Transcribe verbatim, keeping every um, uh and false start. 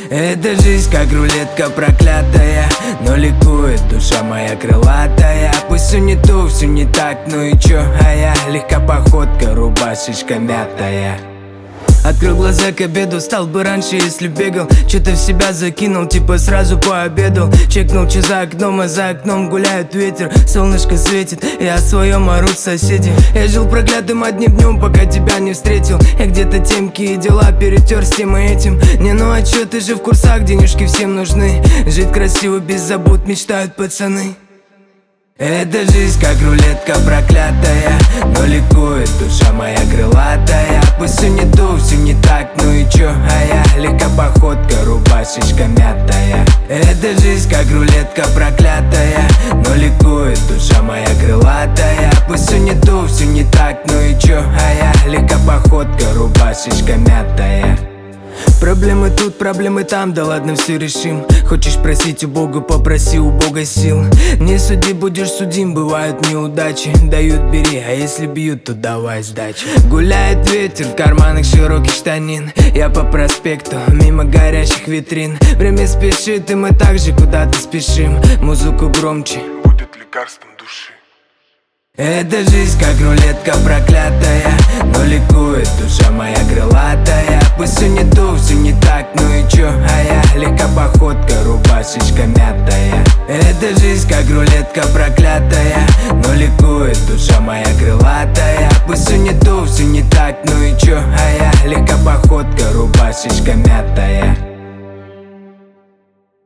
Эта жизнь как рулетка проклятая, но ликует душа моя крылатая. Пусть все не то, все не так, ну и чё, а я легка походка, рубашечка мятая. Открыл глаза к обеду, стал бы раньше, если бегал. Что-то в себя закинул, типа сразу пообедал. Чекнул, че за окном, а за окном гуляет ветер. Солнышко светит, я о своем орут соседи. Я жил проклятым одним днем, пока тебя не встретил. Я где-то темки и дела перетер с тем и этим. Не, ну а чё, ты же в курсах, денежки всем нужны. Жить красиво, без забот, мечтают пацаны. Эта жизнь как рулетка проклятая, но ликует душа моя крылатая. Пусть все не то, все не так, ну и чё, а я легка походка, рубашечка мятая. Эта жизнь как рулетка проклятая, но ликует душа моя крылатая. Пусть все не то, все не так, ну и чё, а я легка походка, рубашечка мятая. Проблемы тут, проблемы там, да ладно, все решим. Хочешь просить у Бога, попроси у Бога сил. Не суди, будешь судим, бывают неудачи. Дают, бери, а если бьют, то давай сдачи. Гуляет ветер в карманах широких штанин. Я по проспекту, мимо горящих витрин. Время спешит, и мы также куда-то спешим. Музыку громче, будет лекарством души. Эта жизнь как рулетка проклятая, но ликует душа моя крылатая. Пусть все не то, все не так, ну и чё, а я легка походка, рубашечка мятая. Эта жизнь как рулетка проклятая, но ликует душа моя крылатая. Пусть все не то, все не так, ну и чё, а я легка походка, рубашечка мятая.